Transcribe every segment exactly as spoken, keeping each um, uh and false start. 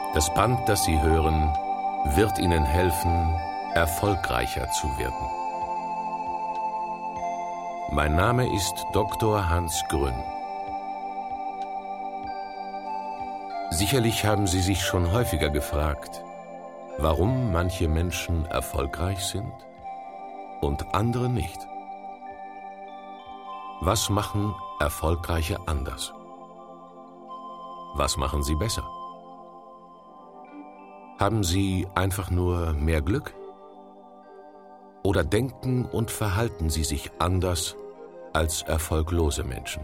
Das Band, das Sie hören, wird Ihnen helfen, erfolgreicher zu werden. Mein Name ist Doktor Hans Grün. Sicherlich haben Sie sich schon häufiger gefragt, warum manche Menschen erfolgreich sind und andere nicht. Was machen Erfolgreiche anders? Was machen sie besser? Haben sie einfach nur mehr Glück? Oder denken und verhalten sie sich anders als erfolglose Menschen?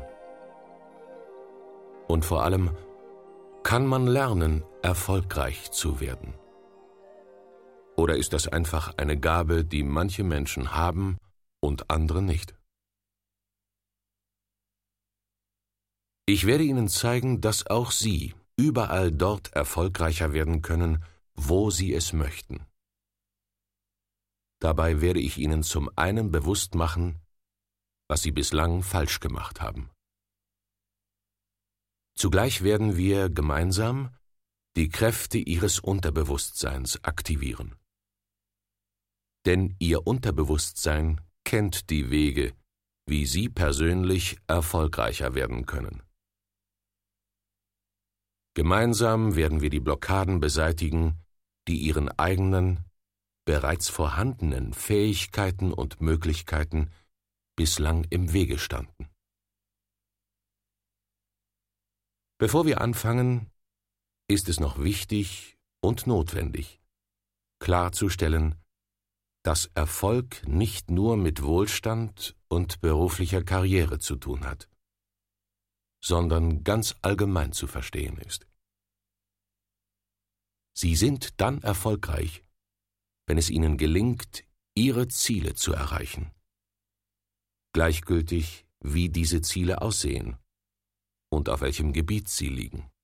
Und vor allem, kann man lernen, erfolgreich zu werden? Oder ist das einfach eine Gabe, die manche Menschen haben und andere nicht? Ich werde Ihnen zeigen, dass auch Sie überall dort erfolgreicher werden können, wo Sie es möchten. Dabei werde ich Ihnen zum einen bewusst machen, was Sie bislang falsch gemacht haben. Zugleich werden wir gemeinsam die Kräfte Ihres Unterbewusstseins aktivieren. Denn Ihr Unterbewusstsein kennt die Wege, wie Sie persönlich erfolgreicher werden können. Gemeinsam werden wir die Blockaden beseitigen, die Ihren eigenen, bereits vorhandenen Fähigkeiten und Möglichkeiten bislang im Wege standen. Bevor wir anfangen, ist es noch wichtig und notwendig, klarzustellen, dass Erfolg nicht nur mit Wohlstand und beruflicher Karriere zu tun hat, sondern ganz allgemein zu verstehen ist. Sie sind dann erfolgreich, wenn es Ihnen gelingt, Ihre Ziele zu erreichen. Gleichgültig, wie diese Ziele aussehen und auf welchem Gebiet sie liegen.